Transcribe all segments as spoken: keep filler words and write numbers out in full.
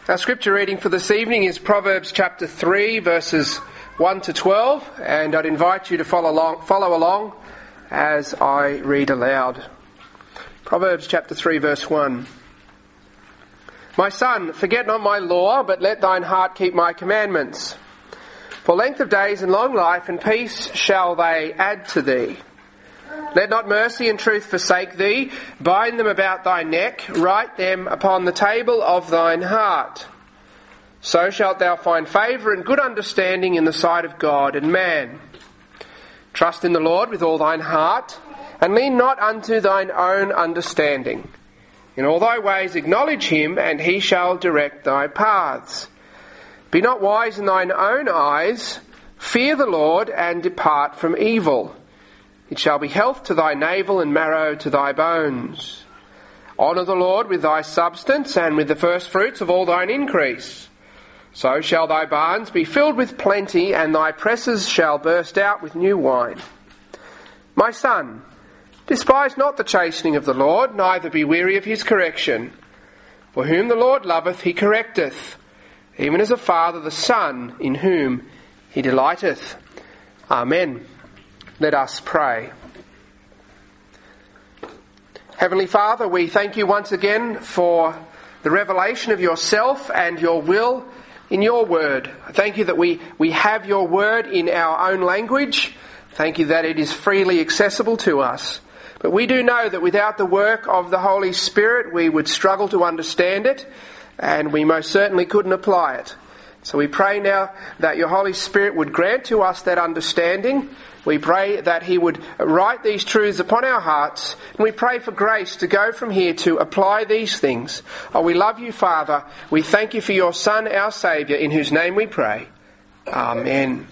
Our scripture reading for this evening is Proverbs chapter three, verses one to twelve, and I'd invite you to follow along, follow along as I read aloud. Proverbs chapter three, verse one. My son, forget not my law, but let thine heart keep my commandments. For length of days and long life and peace shall they add to thee. Let not mercy and truth forsake thee. Bind them about thy neck. Write them upon the table of thine heart. So shalt thou find favour and good understanding in the sight of God and man. Trust in the Lord with all thine heart, and lean not unto thine own understanding. In all thy ways acknowledge him, and he shall direct thy paths. Be not wise in thine own eyes. Fear the Lord, and depart from evil. It shall be health to thy navel and marrow to thy bones. Honour the Lord with thy substance and with the firstfruits of all thine increase. So shall thy barns be filled with plenty, and thy presses shall burst out with new wine. My son, despise not the chastening of the Lord, neither be weary of his correction. For whom the Lord loveth he correcteth, even as a father the son in whom he delighteth. Amen. Let us pray. Heavenly Father, we thank you once again for the revelation of yourself and your will in your word. I thank you that we, we have your word in our own language. Thank you that it is freely accessible to us. But we do know that without the work of the Holy Spirit, we would struggle to understand it, and we most certainly couldn't apply it. So we pray now that your Holy Spirit would grant to us that understanding. We pray that he would write these truths upon our hearts, and we pray for grace to go from here to apply these things. Oh, we love you, Father. We thank you for your Son, our Saviour, in whose name we pray. Amen.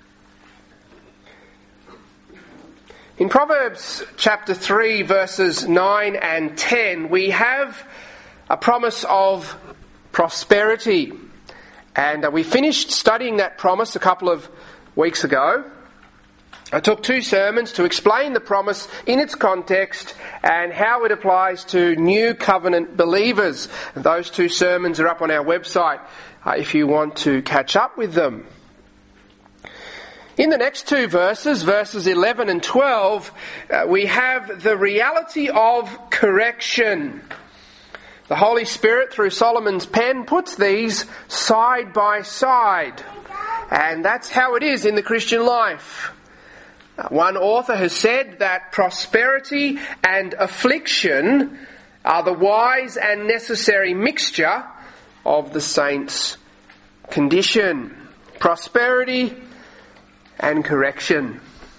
In Proverbs chapter three, verses nine and ten, we have a promise of prosperity. And uh, we finished studying that promise a couple of weeks ago. I took two sermons to explain the promise in its context and how it applies to new covenant believers. And those two sermons are up on our website uh, if you want to catch up with them. In the next two verses, verses eleven and twelve, uh, we have the reality of correction. The Holy Spirit, through Solomon's pen, puts these side by side. And that's how it is in the Christian life. One author has said that prosperity and affliction are the wise and necessary mixture of the saint's condition. Prosperity and correction.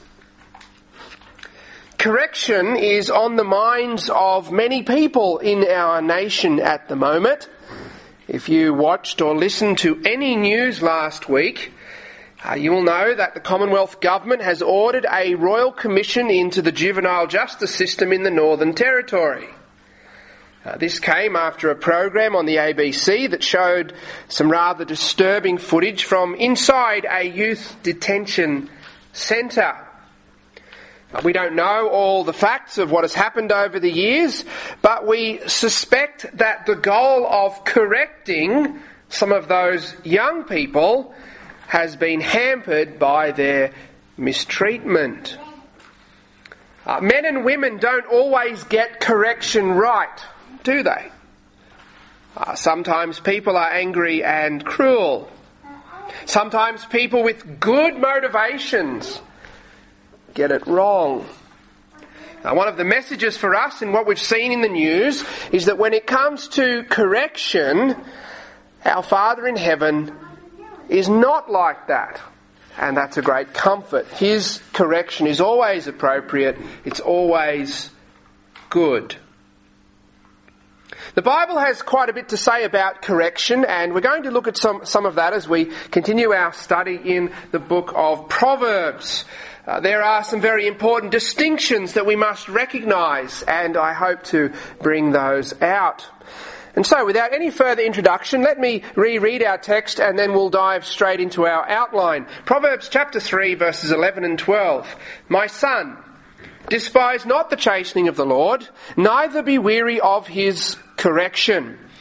Correction is on the minds of many people in our nation at the moment. If you watched or listened to any news last week, uh, you will know that the Commonwealth Government has ordered a royal commission into the juvenile justice system in the Northern Territory. Uh, this came after a program on the A B C that showed some rather disturbing footage from inside a youth detention centre. We don't know all the facts of what has happened over the years, but we suspect that the goal of correcting some of those young people has been hampered by their mistreatment. Uh, men and women don't always get correction right, do they? Uh, sometimes people are angry and cruel. Sometimes people with good motivations get it wrong. Now, one of the messages for us in what we've seen in the news is that when it comes to correction, our Father in heaven is not like that. And that's a great comfort. His correction is always appropriate. It's always good. The Bible has quite a bit to say about correction, and we're going to look at some, some of that as we continue our study in the book of Proverbs. Uh, there are some very important distinctions that we must recognise, and I hope to bring those out. And so, without any further introduction, let me reread our text and then we'll dive straight into our outline. Proverbs chapter three, verses eleven and twelve. My son, despise not the chastening of the Lord, neither be weary of his correction.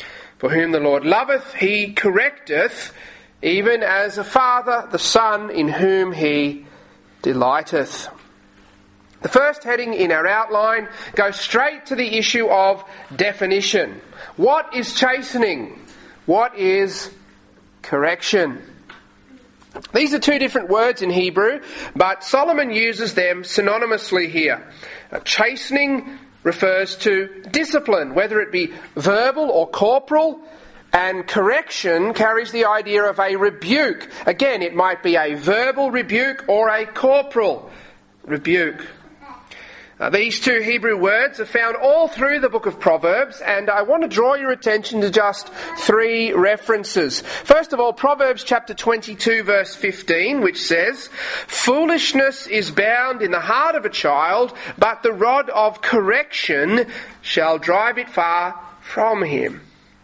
For whom the Lord loveth, he correcteth, even as a father the son in whom he delighteth. The first heading in our outline goes straight to the issue of definition. What is chastening? What is correction? These are two different words in Hebrew, but Solomon uses them synonymously here. Chastening refers to discipline, whether it be verbal or corporal, and correction carries the idea of a rebuke. Again, it might be a verbal rebuke or a corporal rebuke. Uh, these two Hebrew words are found all through the book of Proverbs, and I want to draw your attention to just three references. First of all, Proverbs chapter twenty-two verse fifteen, which says, "Foolishness is bound in the heart of a child, but the rod of correction shall drive it far from him."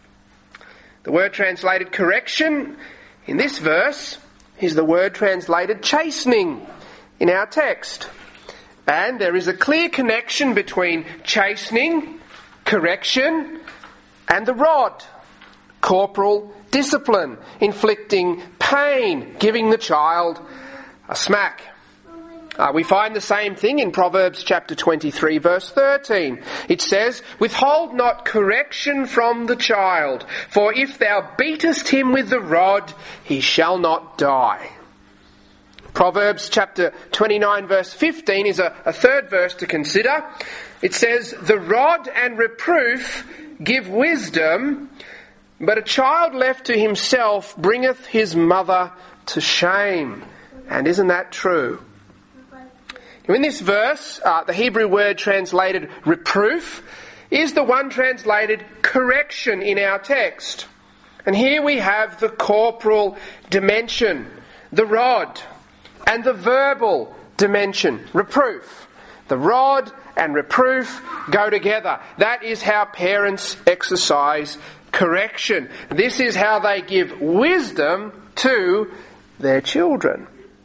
The word translated correction in this verse is the word translated chastening in our text. And there is a clear connection between chastening, correction, and the rod, corporal discipline, inflicting pain, giving the child a smack. Uh, we find the same thing in Proverbs chapter twenty-three verse thirteen. It says, "Withhold not correction from the child, for if thou beatest him with the rod, he shall not die." Proverbs chapter twenty-nine verse fifteen is a, a third verse to consider. It says, "The rod and reproof give wisdom, but a child left to himself bringeth his mother to shame." And isn't that true? In this verse, uh, the Hebrew word translated reproof is the one translated correction in our text. And here we have the corporal dimension, the rod, and the verbal dimension, reproof. The rod and reproof go together. That is how parents exercise correction. This is how they give wisdom to their children.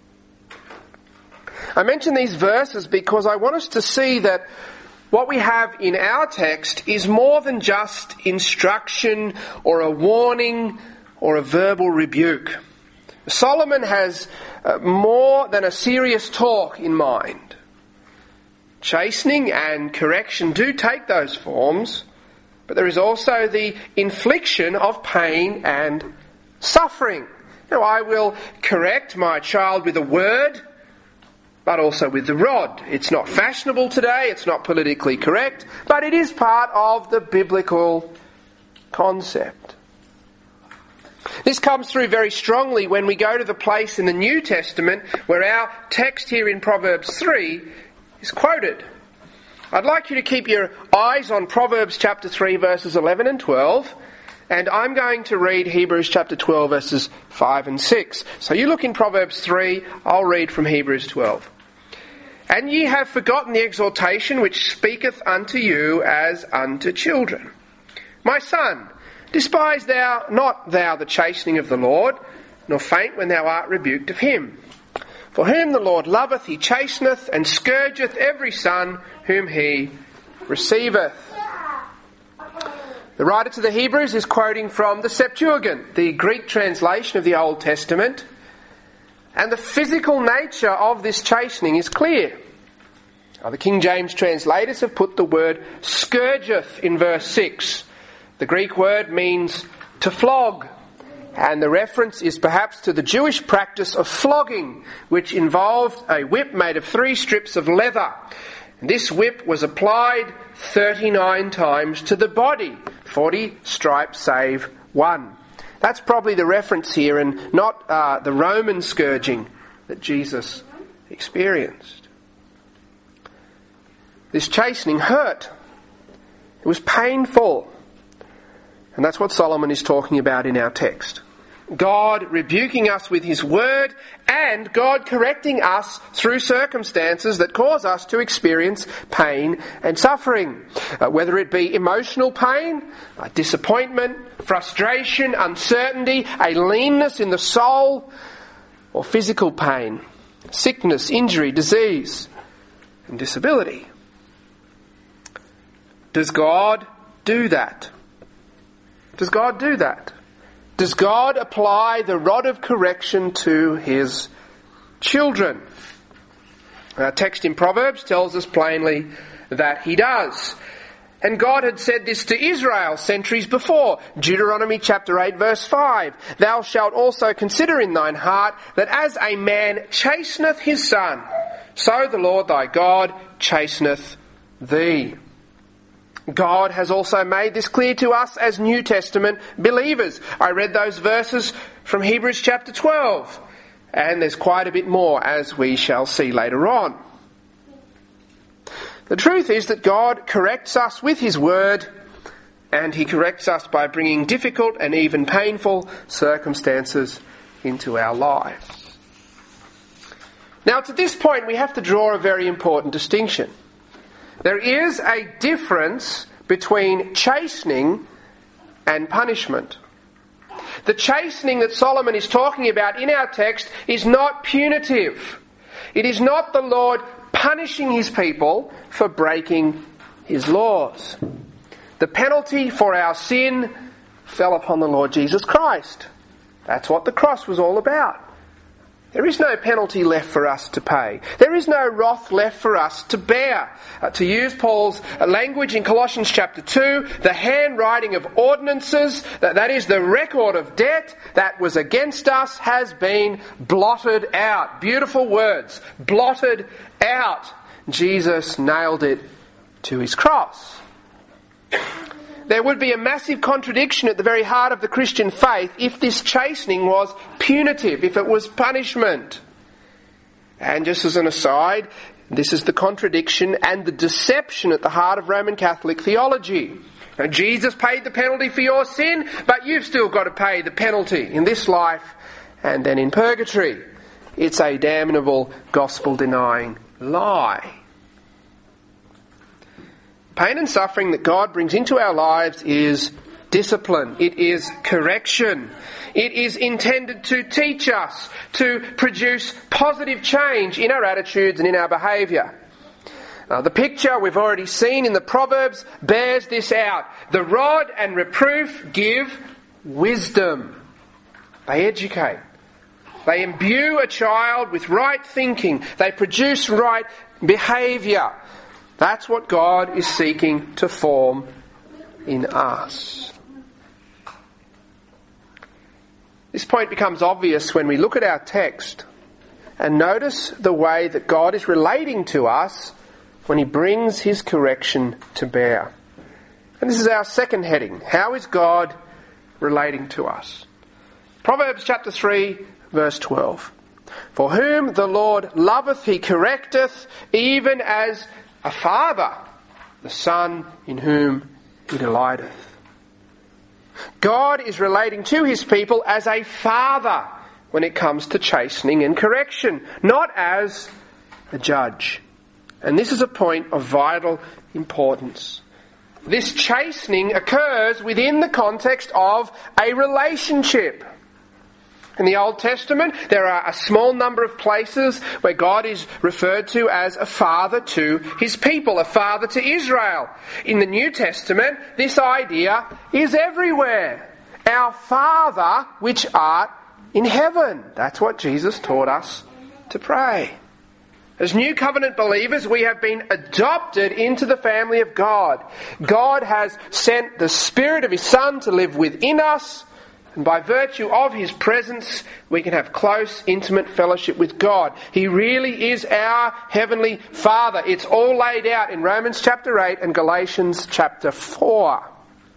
I mention these verses because I want us to see that what we have in our text is more than just instruction or a warning or a verbal rebuke. Solomon has uh, more than a serious talk in mind. Chastening and correction do take those forms, but there is also the infliction of pain and suffering. Now, I will correct my child with a word, but also with the rod. It's not fashionable today, it's not politically correct, but it is part of the biblical concept. This comes through very strongly when we go to the place in the New Testament where our text here in Proverbs three is quoted. I'd like you to keep your eyes on Proverbs chapter three verses eleven and twelve, and I'm going to read Hebrews chapter twelve verses five and six. So you look in Proverbs three, I'll read from Hebrews twelve. "And ye have forgotten the exhortation which speaketh unto you as unto children. My son, despise thou not thou the chastening of the Lord, nor faint when thou art rebuked of him. For whom the Lord loveth, he chasteneth, and scourgeth every son whom he receiveth." The writer to the Hebrews is quoting from the Septuagint, the Greek translation of the Old Testament, and the physical nature of this chastening is clear. Now, the King James translators have put the word scourgeth in verse six. The Greek word means to flog, and the reference is perhaps to the Jewish practice of flogging, which involved a whip made of three strips of leather. And this whip was applied thirty-nine times to the body, forty stripes save one. That's probably the reference here, and not uh, the Roman scourging that Jesus experienced. This chastening hurt. It was painful. And that's what Solomon is talking about in our text. God rebuking us with his word, and God correcting us through circumstances that cause us to experience pain and suffering. Uh, whether it be emotional pain, uh, disappointment, frustration, uncertainty, a leanness in the soul, or physical pain, sickness, injury, disease, and disability. Does God do that? Does God do that? Does God apply the rod of correction to his children? Our text in Proverbs tells us plainly that he does. And God had said this to Israel centuries before. Deuteronomy chapter eight verse five. Thou shalt also consider in thine heart that as a man chasteneth his son, so the Lord thy God chasteneth thee. God has also made this clear to us as New Testament believers. I read those verses from Hebrews chapter twelve, and there's quite a bit more, as we shall see later on. The truth is that God corrects us with his word, and he corrects us by bringing difficult and even painful circumstances into our lives. Now, to this point, we have to draw a very important distinction. There is a difference between chastening and punishment. The chastening that Solomon is talking about in our text is not punitive. It is not the Lord punishing his people for breaking his laws. The penalty for our sin fell upon the Lord Jesus Christ. That's what the cross was all about. There is no penalty left for us to pay. There is no wrath left for us to bear. Uh, to use Paul's uh, language in Colossians chapter two, the handwriting of ordinances, that, that is the record of debt that was against us, has been blotted out. Beautiful words. Blotted out. Jesus nailed it to his cross. There would be a massive contradiction at the very heart of the Christian faith if this chastening was punitive, if it was punishment. And just as an aside, this is the contradiction and the deception at the heart of Roman Catholic theology. Now, Jesus paid the penalty for your sin, but you've still got to pay the penalty in this life and then in purgatory. It's a damnable gospel-denying lie. Pain and suffering that God brings into our lives is discipline. It is correction. It is intended to teach us, to produce positive change in our attitudes and in our behaviour. Uh, the picture we've already seen in the Proverbs bears this out. The rod and reproof give wisdom. They educate. They imbue a child with right thinking. They produce right behaviour. That's what God is seeking to form in us. This point becomes obvious when we look at our text and notice the way that God is relating to us when he brings his correction to bear. And this is our second heading. How is God relating to us? Proverbs chapter three, verse twelve. For whom the Lord loveth, he correcteth, even as a father, the son in whom he delighteth. God is relating to his people as a father when it comes to chastening and correction, not as a judge. And this is a point of vital importance. This chastening occurs within the context of a relationship. In the Old Testament, there are a small number of places where God is referred to as a father to his people, a father to Israel. In the New Testament, this idea is everywhere. Our Father which art in heaven. That's what Jesus taught us to pray. As New Covenant believers, we have been adopted into the family of God. God has sent the Spirit of his Son to live within us. And by virtue of his presence, we can have close, intimate fellowship with God. He really is our heavenly Father. It's all laid out in Romans chapter eight and Galatians chapter four.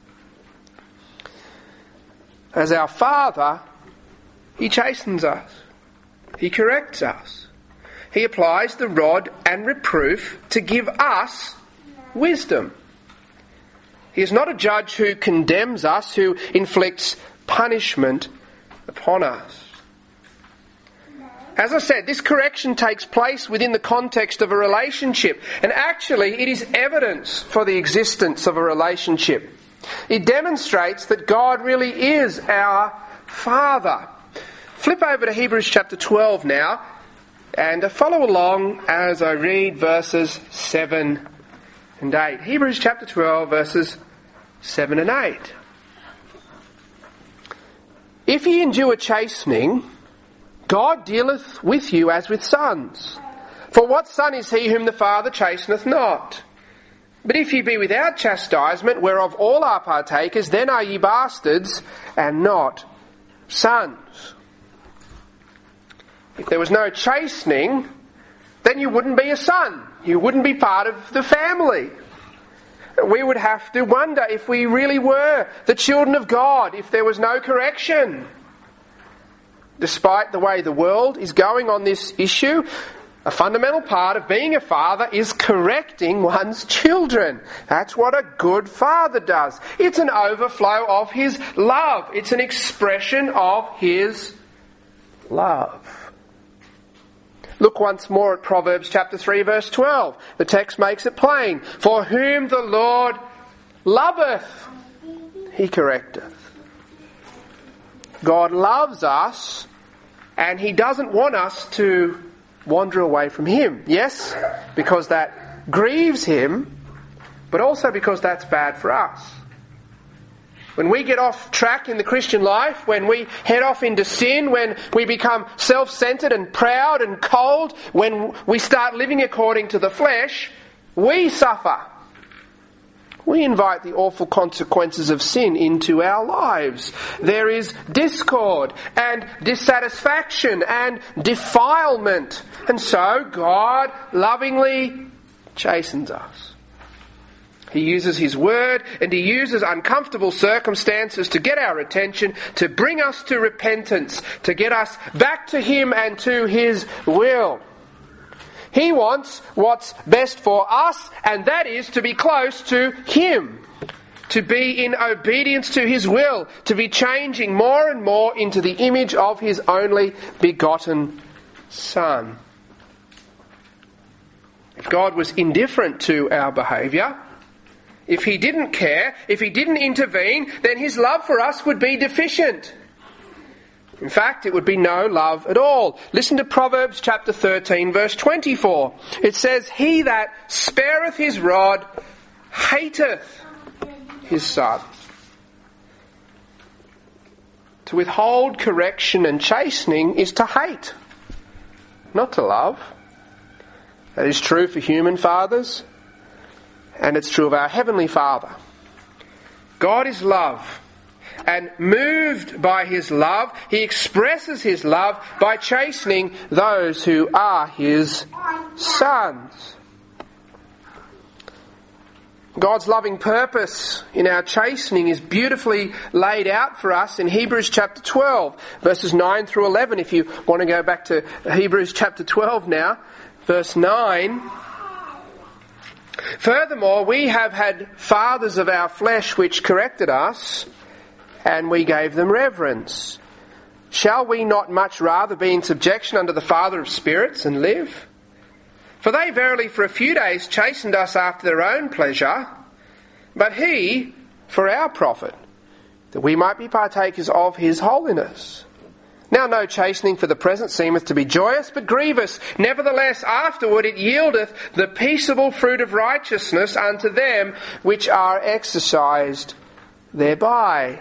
As our Father, he chastens us. He corrects us. He applies the rod and reproof to give us wisdom. He is not a judge who condemns us, who inflicts punishment upon us. As I said, this correction takes place within the context of a relationship, and actually it is evidence for the existence of a relationship. It demonstrates that God really is our Father. Flip over to Hebrews chapter twelve now, and follow along as I read verses seven and eight. Hebrews chapter twelve, verses seven and eight. If ye endure chastening, God dealeth with you as with sons. For what son is he whom the Father chasteneth not? But if ye be without chastisement, whereof all are partakers, then are ye bastards, and not sons. If there was no chastening, then you wouldn't be a son. You wouldn't be part of the family. We would have to wonder if we really were the children of God, if there was no correction. Despite the way the world is going on this issue, a fundamental part of being a father is correcting one's children. That's what a good father does. It's an overflow of his love. It's an expression of his love. Look once more at Proverbs chapter three verse twelve. The text makes it plain. For whom the Lord loveth, he correcteth. God loves us, and he doesn't want us to wander away from him. Yes, because that grieves him, but also because that's bad for us. When we get off track in the Christian life, when we head off into sin, when we become self-centered and proud and cold, when we start living according to the flesh, we suffer. We invite the awful consequences of sin into our lives. There is discord and dissatisfaction and defilement. And so God lovingly chastens us. He uses his word and he uses uncomfortable circumstances to get our attention, to bring us to repentance, to get us back to him and to his will. He wants what's best for us, and that is to be close to him, to be in obedience to his will, to be changing more and more into the image of his only begotten Son. If God was indifferent to our behaviour, if he didn't care, if he didn't intervene, then his love for us would be deficient. In fact, it would be no love at all. Listen to Proverbs chapter thirteen, verse twenty-four. It says, he that spareth his rod hateth his son. To withhold correction and chastening is to hate, not to love. That is true for human fathers, and it's true of our Heavenly Father. God is love. And moved by his love, he expresses his love by chastening those who are his sons. God's loving purpose in our chastening is beautifully laid out for us in Hebrews chapter twelve, verses nine through eleven. If you want to go back to Hebrews chapter twelve now, verse nine. Furthermore, we have had fathers of our flesh which corrected us, and we gave them reverence. Shall we not much rather be in subjection unto the Father of spirits and live? For they verily for a few days chastened us after their own pleasure, but he for our profit, that we might be partakers of his holiness. Now no chastening for the present seemeth to be joyous, but grievous. Nevertheless afterward it yieldeth the peaceable fruit of righteousness unto them which are exercised thereby.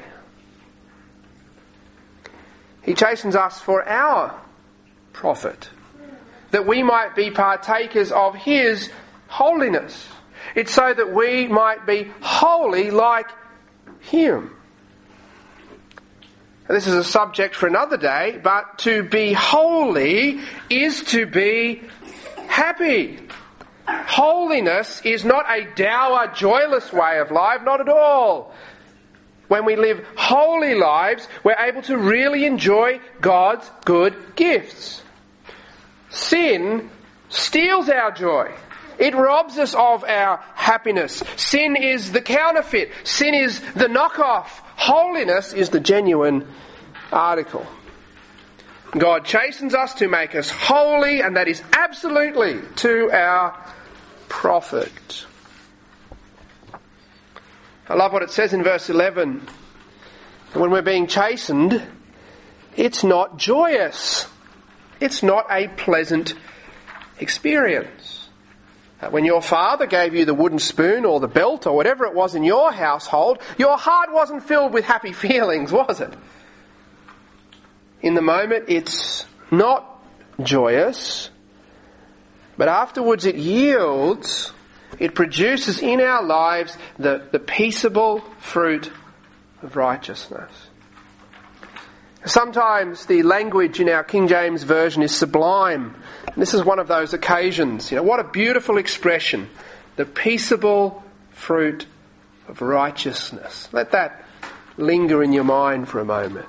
He chastens us for our profit, that we might be partakers of his holiness. It's so that we might be holy like him. This is a subject for another day, but to be holy is to be happy. Holiness is not a dour, joyless way of life, not at all. When we live holy lives, we're able to really enjoy God's good gifts. Sin steals our joy. It robs us of our happiness. Sin is the counterfeit. Sin is the knockoff. Holiness is the genuine article. God chastens us to make us holy, and that is absolutely to our profit. I love what it says in verse eleven. When we're being chastened, it's not joyous. It's not a pleasant experience. When your father gave you the wooden spoon or the belt or whatever it was in your household, your heart wasn't filled with happy feelings, was it? In the moment it's not joyous, but afterwards it yields, it produces in our lives the, the peaceable fruit of righteousness. Sometimes the language in our King James Version is sublime. And this is one of those occasions. You know, what a beautiful expression. The peaceable fruit of righteousness. Let that linger in your mind for a moment.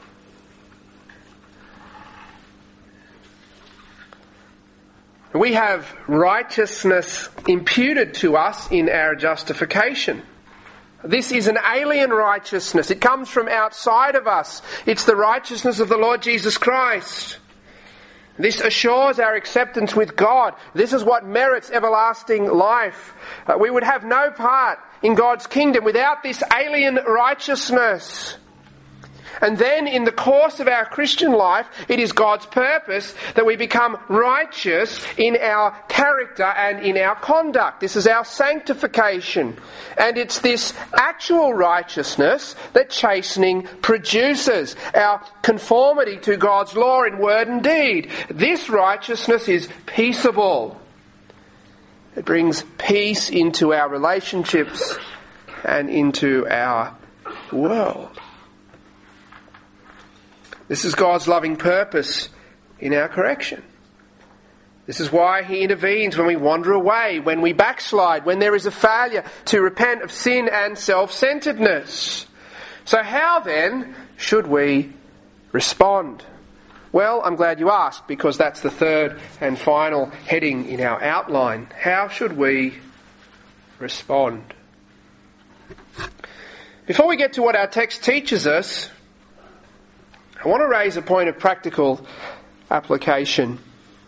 We have righteousness imputed to us in our justification. This is an alien righteousness. It comes from outside of us. It's the righteousness of the Lord Jesus Christ. This assures our acceptance with God. This is what merits everlasting life. Uh, we would have no part in God's kingdom without this alien righteousness. And then in the course of our Christian life, it is God's purpose that we become righteous in our character and in our conduct. This is our sanctification. And it's this actual righteousness that chastening produces, our conformity to God's law in word and deed. This righteousness is peaceable. It brings peace into our relationships and into our world. This is God's loving purpose in our correction. This is why He intervenes when we wander away, when we backslide, when there is a failure to repent of sin and self-centeredness. So how then should we respond? Well, I'm glad you asked, because that's the third and final heading in our outline. How should we respond? Before we get to what our text teaches us, I want to raise a point of practical application.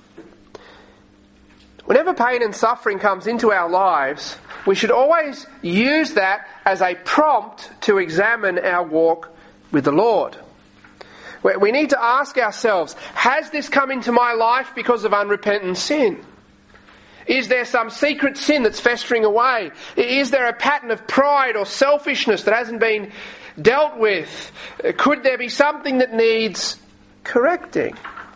Whenever pain and suffering comes into our lives, we should always use that as a prompt to examine our walk with the Lord. We need to ask ourselves, has this come into my life because of unrepentant sin? Is there some secret sin that's festering away? Is there a pattern of pride or selfishness that hasn't been dealt with? Could there be something that needs correcting?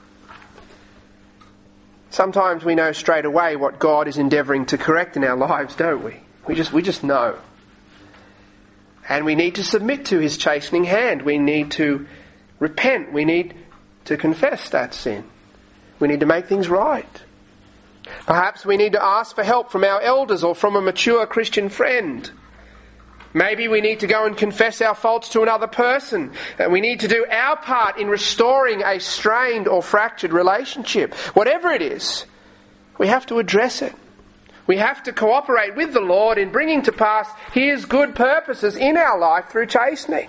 Sometimes we know straight away what God is endeavouring to correct in our lives, don't we? We just we just know. And we need to submit to His chastening hand. We need to repent. We need to confess that sin. We need to make things right. Perhaps we need to ask for help from our elders or from a mature Christian friend. Maybe we need to go and confess our faults to another person. And we need to do our part in restoring a strained or fractured relationship. Whatever it is, we have to address it. We have to cooperate with the Lord in bringing to pass His good purposes in our life through chastening.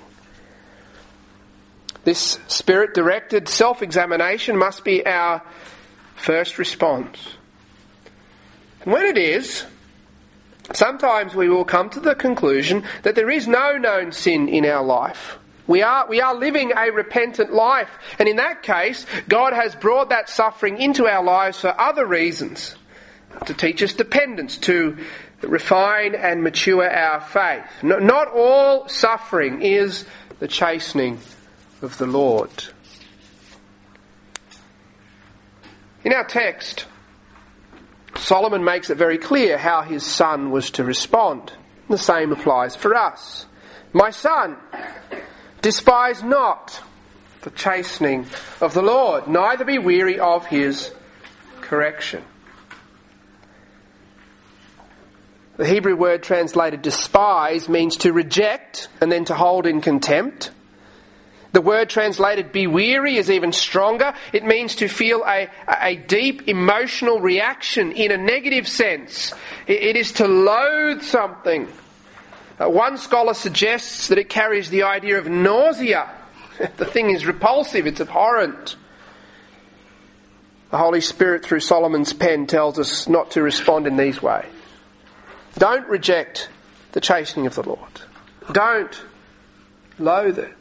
This Spirit-directed self-examination must be our first response. And when it is, sometimes we will come to the conclusion that there is no known sin in our life. We are, we are living a repentant life. And in that case, God has brought that suffering into our lives for other reasons. To teach us dependence, to refine and mature our faith. Not all suffering is the chastening of the Lord. In our text, Solomon makes it very clear how his son was to respond. The same applies for us. My son, despise not the chastening of the Lord, neither be weary of His correction. The Hebrew word translated despise means to reject and then to hold in contempt. The word translated be weary is even stronger. It means to feel a, a deep emotional reaction in a negative sense. It is to loathe something. Uh, one scholar suggests that it carries the idea of nausea. The thing is repulsive, it's abhorrent. The Holy Spirit through Solomon's pen tells us not to respond in these ways. Don't reject the chastening of the Lord. Don't loathe it.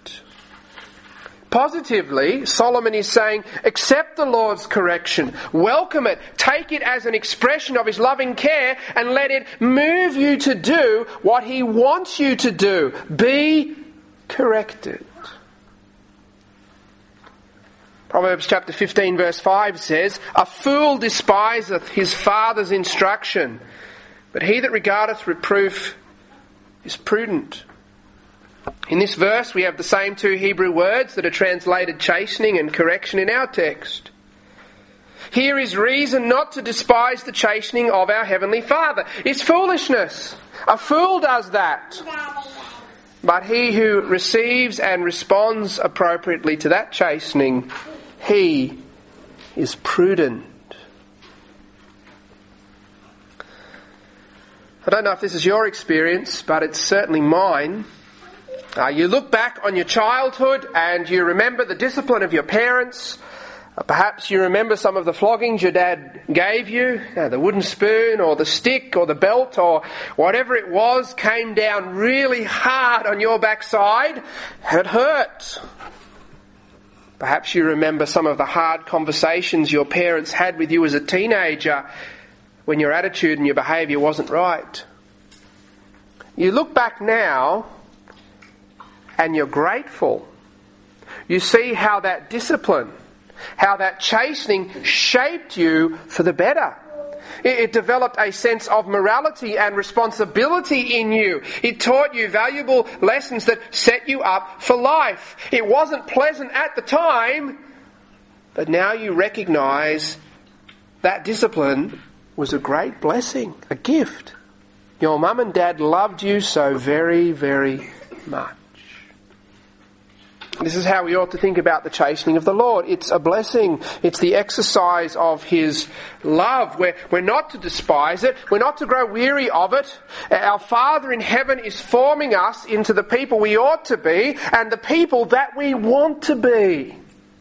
Positively, Solomon is saying, accept the Lord's correction, welcome it, take it as an expression of His loving care, and let it move you to do what He wants you to do. Be corrected. Proverbs chapter fifteen verse five says, "A fool despiseth his father's instruction, but he that regardeth reproof is prudent." In this verse we have the same two Hebrew words that are translated chastening and correction in our text. Here is reason not to despise the chastening of our Heavenly Father. It's foolishness. A fool does that. But he who receives and responds appropriately to that chastening, he is prudent. I don't know if this is your experience, but it's certainly mine. Uh, you look back on your childhood and you remember the discipline of your parents. Uh, perhaps you remember some of the floggings your dad gave you. Uh, the wooden spoon or the stick or the belt or whatever it was came down really hard on your backside and it hurt. Perhaps you remember some of the hard conversations your parents had with you as a teenager when your attitude and your behaviour wasn't right. You look back now and you're grateful. You see how that discipline, how that chastening shaped you for the better. It, it developed a sense of morality and responsibility in you. It taught you valuable lessons that set you up for life. It wasn't pleasant at the time, but now you recognise that discipline was a great blessing, a gift. Your mum and dad loved you so very, very much. This is how we ought to think about the chastening of the Lord. It's a blessing. It's the exercise of His love. We're, we're not to despise it. We're not to grow weary of it. Our Father in heaven is forming us into the people we ought to be and the people that we want to be.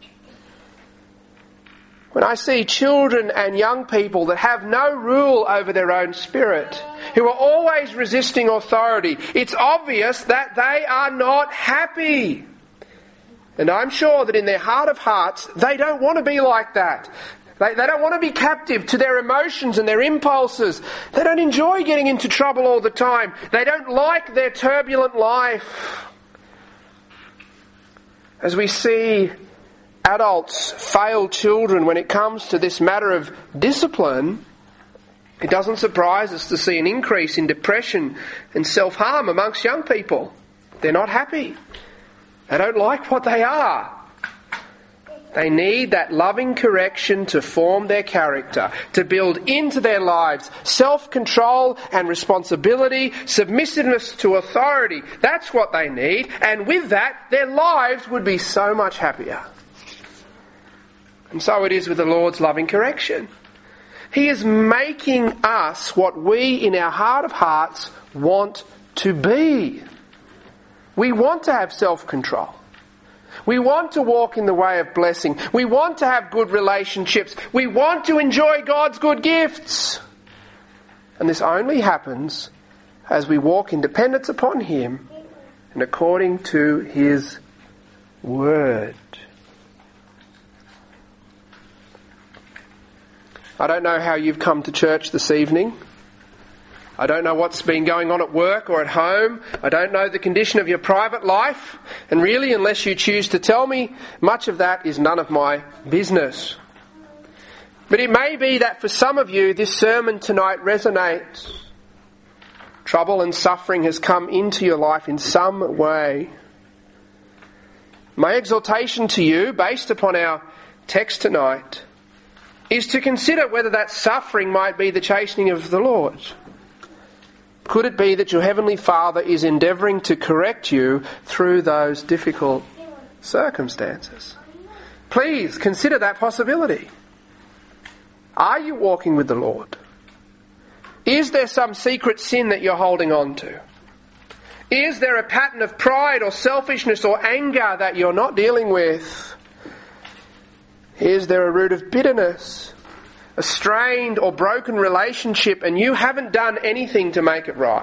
When I see children and young people that have no rule over their own spirit, who are always resisting authority, it's obvious that they are not happy. And I'm sure that in their heart of hearts, they don't want to be like that. They, they don't want to be captive to their emotions and their impulses. They don't enjoy getting into trouble all the time. They don't like their turbulent life. As we see adults fail children when it comes to this matter of discipline, it doesn't surprise us to see an increase in depression and self-harm amongst young people. They're not happy. They don't like what they are. They need that loving correction to form their character, to build into their lives self-control and responsibility, submissiveness to authority. That's what they need. And with that, their lives would be so much happier. And so it is with the Lord's loving correction. He is making us what we in our heart of hearts want to be. We want to have self-control. We want to walk in the way of blessing. We want to have good relationships. We want to enjoy God's good gifts. And this only happens as we walk in dependence upon Him and according to His Word. I don't know how you've come to church this evening. I don't know what's been going on at work or at home. I don't know the condition of your private life. And really, unless you choose to tell me, much of that is none of my business. But it may be that for some of you, this sermon tonight resonates. Trouble and suffering has come into your life in some way. My exhortation to you, based upon our text tonight, is to consider whether that suffering might be the chastening of the Lord. Could it be that your Heavenly Father is endeavouring to correct you through those difficult circumstances? Please consider that possibility. Are you walking with the Lord? Is there some secret sin that you're holding on to? Is there a pattern of pride or selfishness or anger that you're not dealing with? Is there a root of bitterness? A strained or broken relationship and you haven't done anything to make it right?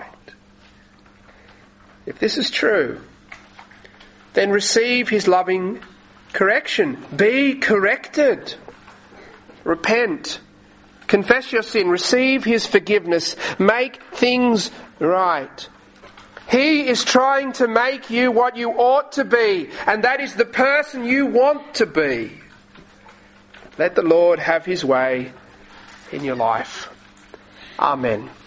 If this is true, then receive His loving correction. Be corrected. Repent. Confess your sin. Receive His forgiveness. Make things right. He is trying to make you what you ought to be, and that is the person you want to be. Let the Lord have his way in your life. Amen.